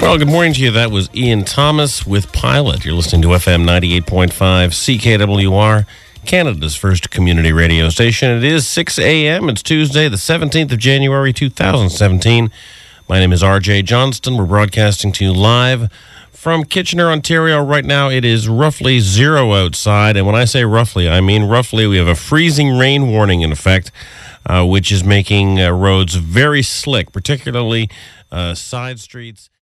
Well, good morning to you. That was Ian Thomas with Pilot. You're listening to FM 98.5 CKWR, Canada's first community radio station. It is 6 a.m. It's Tuesday, the 17th of January, 2017. My name is R.J. Johnston. We're broadcasting to you live from Kitchener, Ontario. Right now, it is roughly zero outside. And when I say roughly, I mean roughly. We have a freezing rain warning in effect, which is making roads very slick, particularly side streets.